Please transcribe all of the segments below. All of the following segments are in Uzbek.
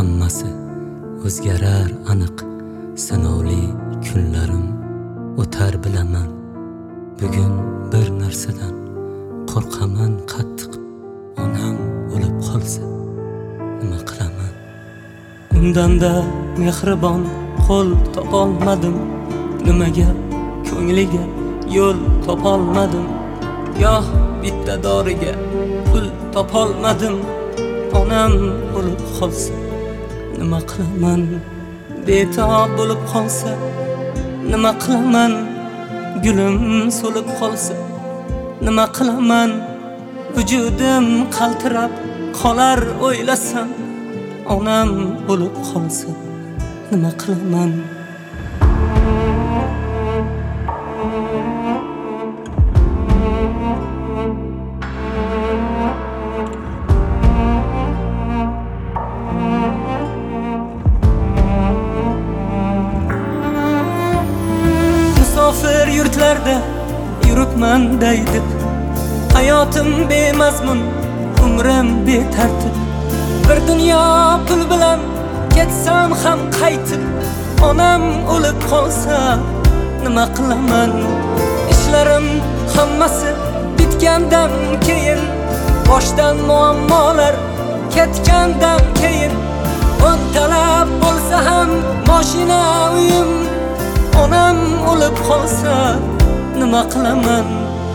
hammasi o'zgarar aniq. Sinovli kunlarim o'tar bilaman. Bugun bir narsadan qo'rqaman qattiq. Onam o'lib qolsa nima qilaman? Undanda mehribon qo'l topolmadim. Nimaga ko'ngliga yo'l topolmadim. Goh bitta doriga pul topolmadim. Onam o'lib qolsa nima qilaman? Betob bo'lib qolsa nima qilaman? Gulim so'lib qolsa nima qilaman? Vujudim qaltirab qolar o'ylasam. Onam o'lib qolsa nima qilaman? Musofir yurtlarda yuribman deydi. Hayotim bemazmun, umrim betartib. Bir dunyo pul bilan ketsam ham qaytib. Onam o'lib qolsa nima qilaman? Ishlarim hammasi bitgandan keyin, boshdan muammolar ketgandan keyin, o'ntalab bo'lsa ham mashina uyim. Onam o'lib qolsa nima qilaman?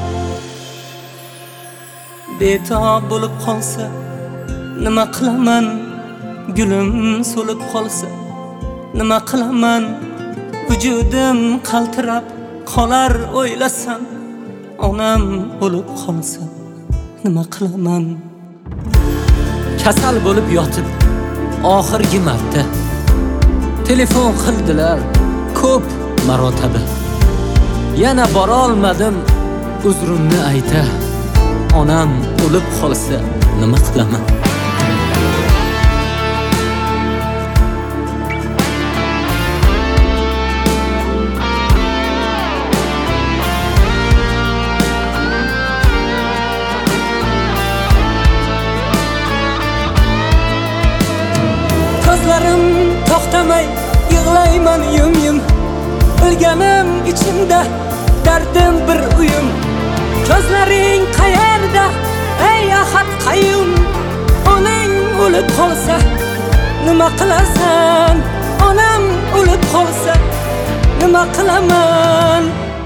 Betob bo'lib qolsa nima qilaman? Gulim so'lib qolsa nima qilaman? Vujudim qaltirab qolar o'ylasam. Onam o'lib qolsa nima qilaman? Kasal bo'lib yotib oxirgi marta telefon qildilar ko'p marotaba. Yana bora olmadim uzrimni ayta. Onam o'lib qolsa nima qilaman? Ko'zlarim to'xtamay yig'layman yum-yum. Bilganim ichimda dardim bir uyum. Ko'zlaring qayerda ey ahad qayyum? Onang o'lib qolsa nima qilasan? Onam o'lib qolsa nima qilaman?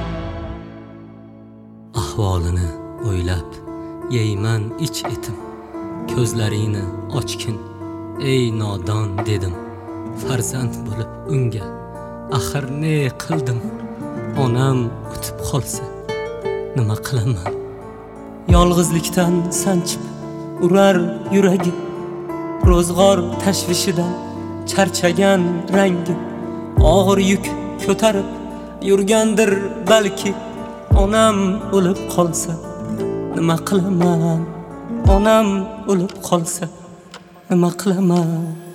Ahvolini o'ylab yeyman ich etim. Ko'zlaringni ochgin ey nodon dedim. Farzand bo'lib unga axir ne qildim? Onam o'tib qolsa nima qilaman? Yolg'izlikdan sanchib urar yuragi, ro'zg'or tashvishidan charchagan rangi. Og'ir yuk ko'tarib yurgandir balki. Onam o'lib qolsa nima qilaman? Onam o'lib qolsa nima qilaman?